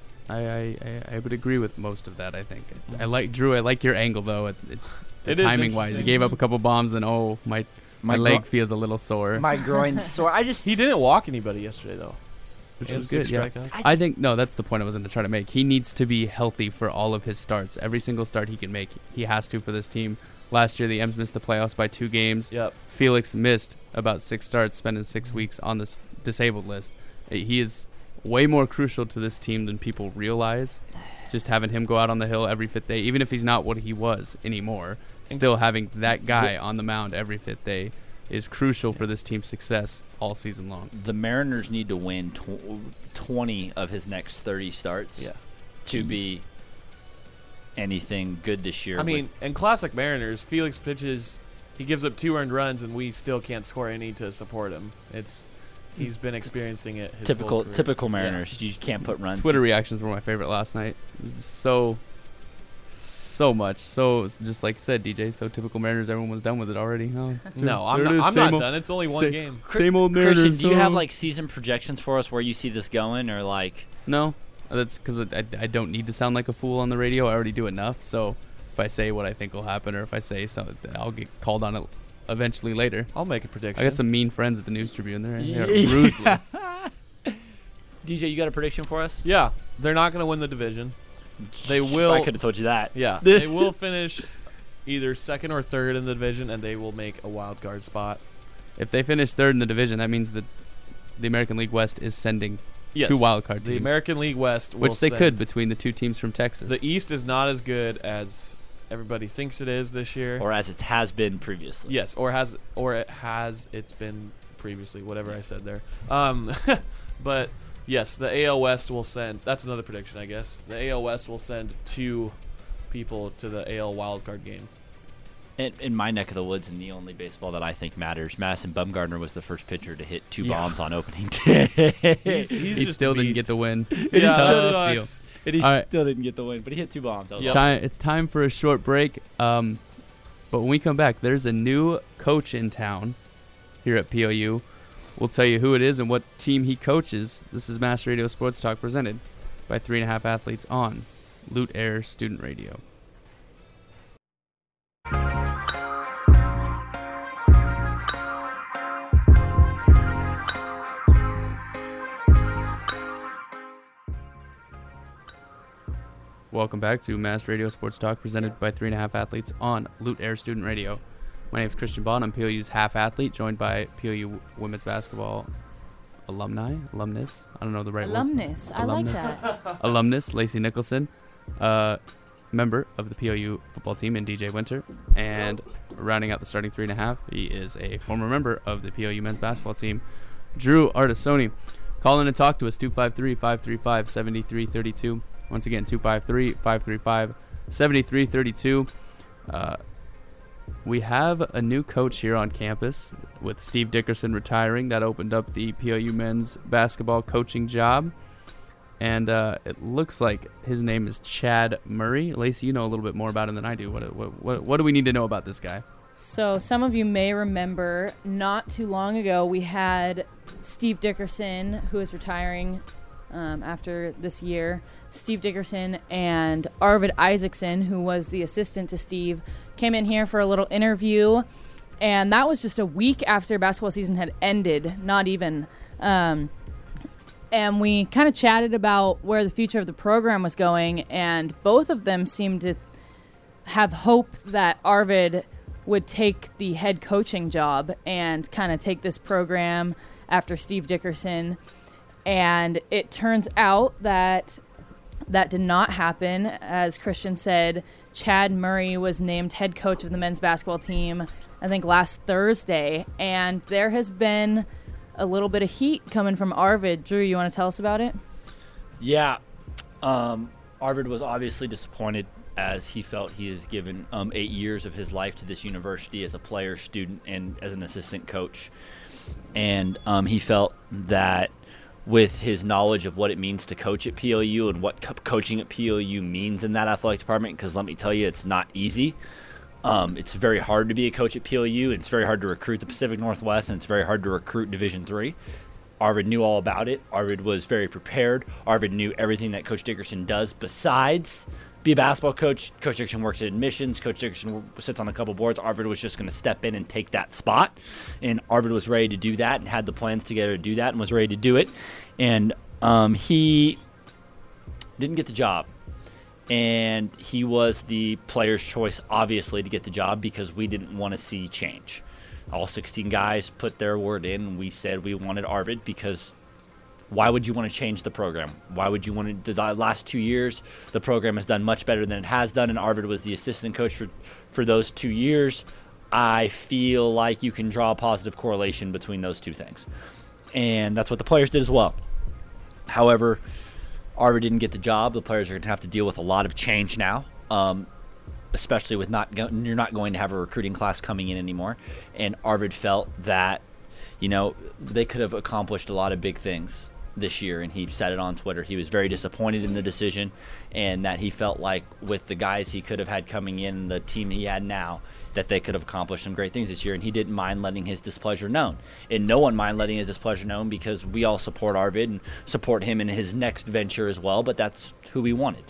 I would agree with most of that. I think I like Drew. I like your angle though. It is timing wise, he interesting. gave up a couple bombs and my leg feels a little sore. My groin's sore. He didn't walk anybody yesterday though, which It was was good, 6 yeah. strikeouts. I think that's the point I was going to try to make. He needs to be healthy for all of his starts. Every single start he can make, he has to for this team. Last year, the M's missed the playoffs by 2 games. Yep. Felix missed about 6 starts, spending 6 weeks on this disabled list. He is way more crucial to this team than people realize. Just having him go out on the hill every 5th day, even if he's not what he was anymore, still having that guy on the mound every 5th day is crucial for this team's success all season long. The Mariners need to win 20 of his next 30 starts to be anything good this year. I mean, in classic Mariners, Felix pitches, he gives up 2 earned runs, and we still can't score any to support him. He's been experiencing it. His whole career. typical Mariners. You can't put runs. Twitter reactions were my favorite last night. So much. So just like you said, DJ. So typical Mariners. Everyone was done with it already. Oh, No, there it is, I'm same not old- done. It's only one game. Same old Mariners. Christian, do you have so- like season projections for us where you see this going, or like? No, that's because I don't need to sound like a fool on the radio. I already do enough. So if I say what I think will happen, or if I say something, I'll get called on it eventually later. I'll make a prediction. I got some mean friends at the News Tribune. They're Yeah. ruthless. DJ, you got a prediction for us? Yeah, they're not going to win the division. They will. I could have told you that. Yeah, they will finish either 2nd or 3rd in the division, and they will make a wild card spot. If they finish 3rd in the division, that means that the American League West is sending 2 wild card teams. The American League West will which they send- could between the 2 teams from Texas. The East is not as good as everybody thinks it is this year. Or as it has been previously. Yes, it's been previously, whatever I said there. But yes, the AL West will send. That's another prediction, I guess. The AL West will send 2 people to the AL wildcard game. In my neck of the woods, and the only baseball that I think matters, Madison Bumgarner was the first pitcher to hit 2 bombs on opening day. he just still a didn't beast. get the win. Yeah, Tough that deal. sucks. And he All right. still didn't get the win, but he hit 2 bombs. That was It's time for a short break. But when we come back, there's a new coach in town here at POU. We'll tell you who it is and what team he coaches. This is Mass Radio Sports Talk presented by 3.5 Athletes on Loot Air Student Radio. Welcome back to Mass Radio Sports Talk, presented by 3.5 Athletes on Loot Air Student Radio. My name is Christian Bond. I'm POU's half athlete, joined by POU women's basketball alumnus. I don't know the right Alumnus. word. I like that. Alumnus, Lacey Nicholson, member of the POU football team, and DJ Winter. And rounding out the starting 3.5, he is a former member of the POU men's basketball team, Drew Artisoni. Call in and talk to us, 253-535-7332. Once again, 253-535-7332. We have a new coach here on campus with Steve Dickerson retiring. That opened up the POU men's basketball coaching job. And it looks like his name is Chad Murray. Lacey, you know a little bit more about him than I do. What do we need to know about this guy? So some of you may remember not too long ago we had Steve Dickerson, who is retiring after this year. Steve Dickerson and Arvid Isaacson, who was the assistant to Steve, came in here for a little interview. And that was just a week after basketball season had ended, not even. And we kind of chatted about where the future of the program was going, and both of them seemed to have hope that Arvid would take the head coaching job and kind of take this program after Steve Dickerson. And it turns out that that did not happen. As Christian said, Chad Murray was named head coach of the men's basketball team, I think, last Thursday. And there has been a little bit of heat coming from Arvid. Drew, you want to tell us about it? Yeah. Arvid was obviously disappointed, as he felt he has given 8 years of his life to this university as a player, student, and as an assistant coach. And he felt that with his knowledge of what it means to coach at POU and what coaching at POU means in that athletic department, because let me tell you, it's not easy. It's very hard to be a coach at POU, and it's very hard to recruit the Pacific Northwest, and it's very hard to recruit Division III. Arvid knew all about it. Arvid was very prepared. Arvid knew everything that Coach Dickerson does besides be a basketball coach. Coach Dickerson works at admissions. Coach Dickerson sits on a couple boards. Arvid was just going to step in and take that spot. And Arvid was ready to do that and had the plans together to do that and was ready to do it. And he didn't get the job. And he was the player's choice, obviously, to get the job because we didn't want to see change. All 16 guys put their word in, and we said we wanted Arvid because why would you want to change the program? Why would you want to? The last 2 years, the program has done much better than it has done, and Arvid was the assistant coach for those 2 years. I feel like you can draw a positive correlation between those two things. And that's what the players did as well. However, Arvid didn't get the job. The players are going to have to deal with a lot of change now, especially with you're not going to have a recruiting class coming in anymore. And Arvid felt that, they could have accomplished a lot of big things this year, and he said it on Twitter. He was very disappointed in the decision, and that he felt like with the guys he could have had coming in, the team he had now, that they could have accomplished some great things this year, and he didn't mind letting his displeasure known. And no one mind letting his displeasure known because we all support Arvid and support him in his next venture as well, but that's who we wanted.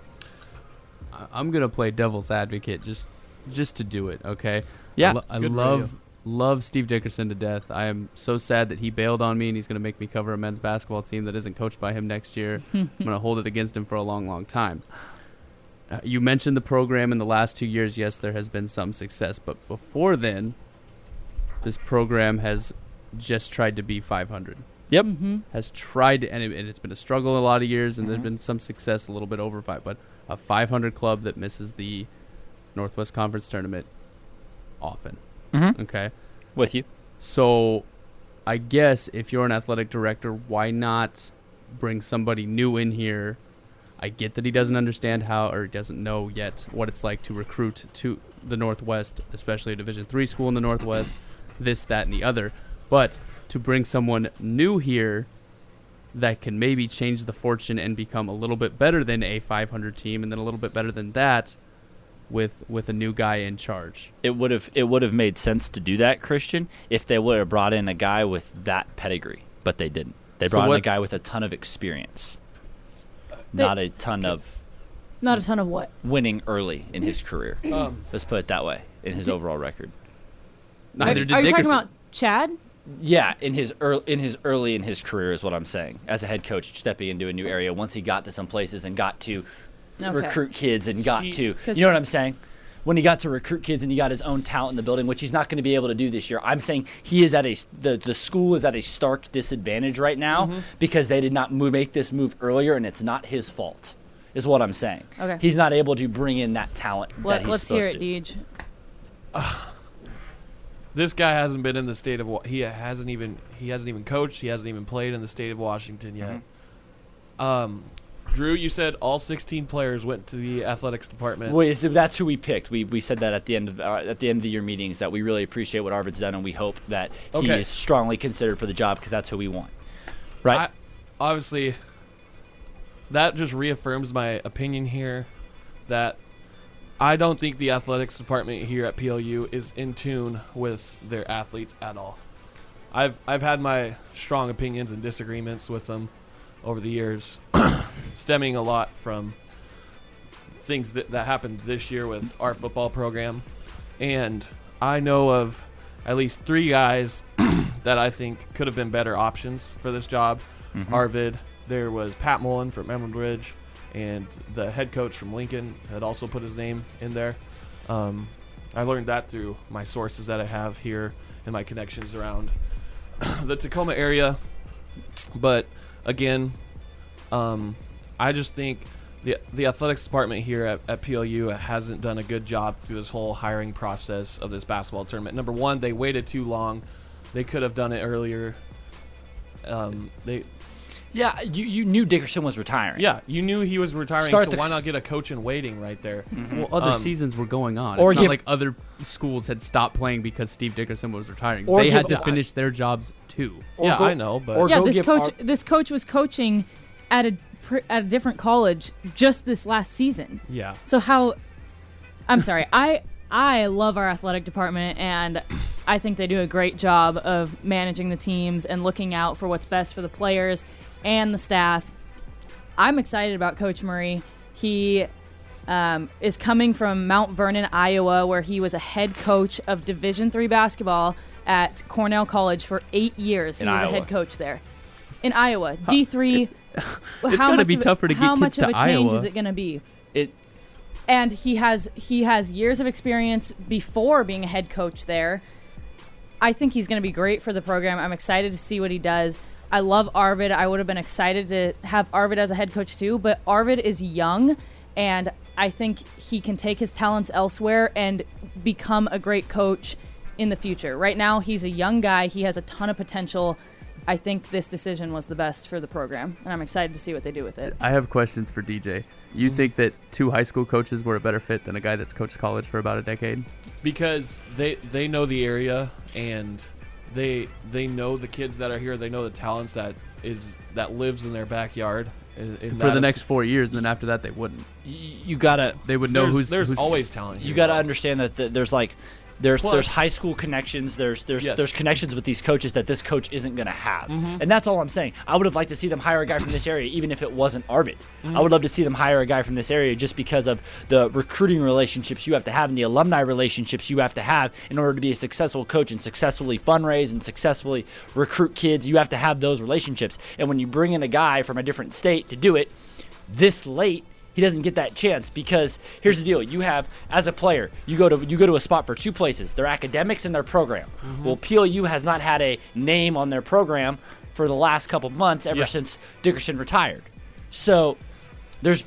I'm going to play devil's advocate just to do it, okay? Yeah. I love Steve Dickerson to death. I am so sad that he bailed on me, and he's going to make me cover a men's basketball team that isn't coached by him next year. I'm going to hold it against him for a long, long time. You mentioned the program in the last 2 years. Yes, there has been some success, but before then, this program has just tried to be 500. Yep. Mm-hmm. Has tried, and it's been a struggle a lot of years, and there's been some success a little bit over 5, but a 500 club that misses the Northwest Conference tournament often. Mm-hmm. Okay. With you. So I guess if you're an athletic director, why not bring somebody new in here? I get that he doesn't understand or doesn't know yet what it's like to recruit to the Northwest, especially a Division III school in the Northwest, this, that, and the other. But to bring someone new here that can maybe change the fortune and become a little bit better than a 500 team, and then a little bit better than that with a new guy in charge. It would have made sense to do that, Christian, if they would have brought in a guy with that pedigree, but they didn't. They brought in a guy with a ton of experience. Not a ton of what? Winning early in his career. Let's put it that way, in his overall record. Neither did Are you Dickerson. talking about Chad? Yeah, in his career is what I'm saying. As a head coach, stepping into a new area, once he got to some places and got to Okay. recruit kids and got to, you know what I'm saying? When he got to recruit kids and he got his own talent in the building, which he's not going to be able to do this year. I'm saying he is at the school is at a stark disadvantage right now because they did not make this move earlier, and it's not his fault, is what I'm saying. Okay. He's not able to bring in that talent that he's Let's supposed hear to. it, Deej. This guy hasn't been in the state of he hasn't even coached. He hasn't even played in the state of Washington yet. Drew, you said all 16 players went to the athletics department. Well, that's who we picked. We said that at the end of the year meetings that we really appreciate what Arvid's done, and we hope that he is strongly considered for the job because that's who we want. Right? Obviously, that just reaffirms my opinion here that I don't think the athletics department here at PLU is in tune with their athletes at all. I've had my strong opinions and disagreements with them over the years, stemming a lot from things that happened this year with our football program. And I know of at least 3 guys that I think could have been better options for this job. Arvid, there was Pat Mullen from Emerald Ridge, and the head coach from Lincoln had also put his name in there. I learned that through my sources that I have here and my connections around the Tacoma area. But again, I just think the athletics department here at PLU hasn't done a good job through this whole hiring process of this basketball tournament. Number one, they waited too long. They could have done it earlier. You knew Dickerson was retiring. Yeah, you knew he was retiring, so why not get a coach in waiting right there? Well, other seasons were going on. Or It's not like other schools had stopped playing because Steve Dickerson was retiring. Or They had give- to finish their jobs too. Yeah, I know, but or Yeah, go this give coach this coach was coaching at a different college just this last season. Yeah. So how? I'm sorry. I love our athletic department, and I think they do a great job of managing the teams and looking out for what's best for the players and the staff. I'm excited about Coach Murray. He is coming from Mount Vernon, Iowa, where he was a head coach of Division III basketball at Cornell College for 8 years. He was a head coach there. In Iowa. D3. It's gotta be tougher to get how kids much of to a change Iowa. is it going to be? It And he has years of experience before being a head coach there. I think he's going to be great for the program. I'm excited to see what he does. I love Arvid. I would have been excited to have Arvid as a head coach too, but Arvid is young, and I think he can take his talents elsewhere and become a great coach in the future. Right now, he's a young guy. He has a ton of potential. I think this decision was the best for the program, and I'm excited to see what they do with it. I have questions for DJ. You think that 2 high school coaches were a better fit than a guy that's coached college for about a decade? because they know the area and they know the kids that are here. They know the talents that lives in their backyard. For the next 4 years, and then after that, they wouldn't. You gotta. They would know who's always talent. You here. gotta understand that there's high school connections. There's connections with these coaches that this coach isn't going to have, and that's all I'm saying. I would have liked to see them hire a guy from this area, even if it wasn't Arvid. I would love to see them hire a guy from this area just because of the recruiting relationships you have to have and the alumni relationships you have to have in order to be a successful coach and successfully fundraise and successfully recruit kids. You have to have those relationships, and when you bring in a guy from a different state to do it this late, he doesn't get that chance because here's the deal. You have, as a player, you go to a spot for 2 places, their academics and their program. Well, PLU has not had a name on their program for the last couple of months ever since Dickerson retired. So there's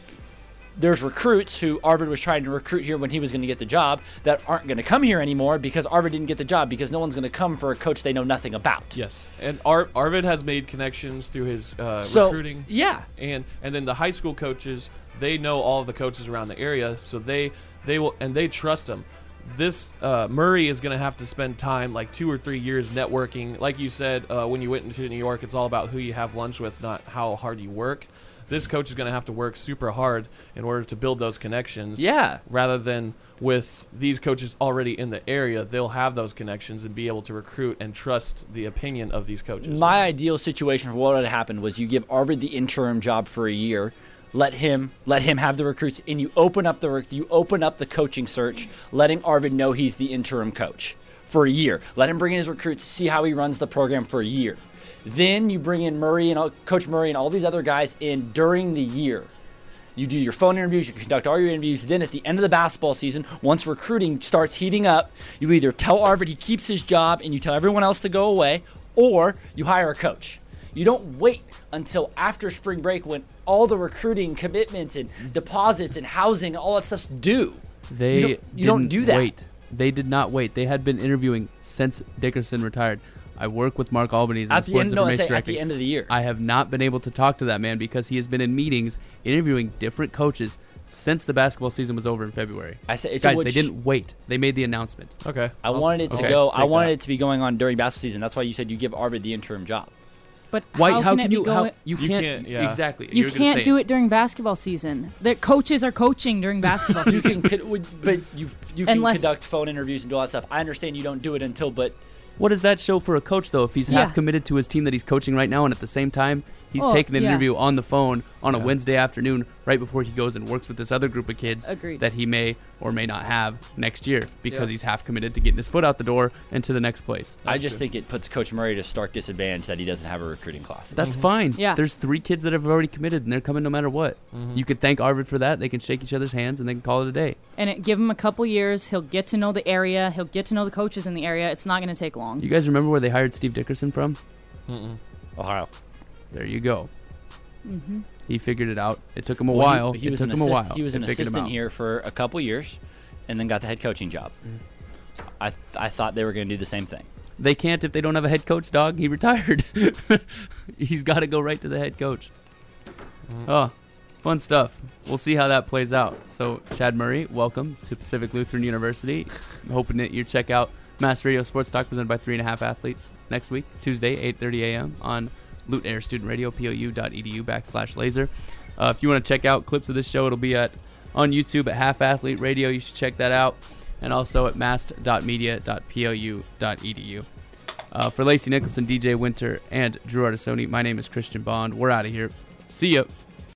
recruits who Arvid was trying to recruit here when he was going to get the job that aren't going to come here anymore because Arvid didn't get the job because no one's going to come for a coach they know nothing about. Yes, and Arvid has made connections through his recruiting. Yeah, and then the high school coaches, they know all of the coaches around the area, so they will, and they trust him. This Murray is going to have to spend time, like 2 or 3 years, networking. Like you said, when you went into New York, it's all about who you have lunch with, not how hard you work. This coach is going to have to work super hard in order to build those connections. Yeah. Rather than with these coaches already in the area, they'll have those connections and be able to recruit and trust the opinion of these coaches. My ideal situation for what would have happened was you give Arvid the interim job for a year, let him have the recruits, and you open up the coaching search, letting Arvid know he's the interim coach for a year. Let him bring in his recruits, see how he runs the program for a year. Then you bring in Coach Murray and all these other guys in during the year. You do your phone interviews, you conduct all your interviews. Then at the end of the basketball season, once recruiting starts heating up, you either tell Arvid he keeps his job and you tell everyone else to go away, or you hire a coach. You don't wait until after spring break when all the recruiting commitments and deposits and housing and all that stuff's due. They you don't do that. Wait. They did not wait. They had been interviewing since Dickerson retired. I work with Mark Albanese in sports information directing. At the end of the year. I have not been able to talk to that man because he has been in meetings interviewing different coaches since the basketball season was over in February. I said, guys, they didn't wait. They made the announcement. Okay. I wanted it to go. I wanted it to be going on during basketball season. That's why you said you give Arvid the interim job. But Why? How can can it you? be How, going? you You can't. can't, yeah. Exactly. You were gonna can't say do it during basketball season. The coaches are coaching during basketball You season. but you can Unless- conduct phone interviews and do all that stuff. I understand you don't do it until, but What does that show for a coach, though? If he's Yeah. half committed to his team that he's coaching right now, and at the same time he's Oh, taking an yeah. interview on the phone on a Wednesday afternoon right before he goes and works with this other group of kids Agreed. that he may or may not have next year because Yeah. he's half committed to getting his foot out the door and to the next place. I just think it puts Coach Murray at a stark disadvantage that he doesn't have a recruiting class. That's fine. Yeah. There's 3 kids that have already committed, and they're coming no matter what. You could thank Arvid for that. They can shake each other's hands, and they can call it a day. And give him a couple years. He'll get to know the area. He'll get to know the coaches in the area. It's not going to take long. You guys remember where they hired Steve Dickerson from? Ohio. There you go. He figured it out. It took him a Well, while. He It was took an him a while. He was They an figured him assistant out. here for a couple years, and then got the head coaching job. I thought they were going to do the same thing. They can't if they don't have a head coach, dog. He retired. He's got to go right to the head coach. Oh, fun stuff. We'll see how that plays out. So, Chad Murray, welcome to Pacific Lutheran University. I'm hoping that you check out Mass Radio Sports Talk presented by 3.5 Athletes next week, Tuesday, 8:30 a.m. on Lute Air Student Radio, pou.edu/laser. If you want to check out clips of this show, it'll be on YouTube at Half Athlete Radio. You should check that out. And also at mast.media.pou.edu. For Lacey Nicholson, DJ Winter, and Drew Artisoni, my name is Christian Bond. We're out of here. See ya.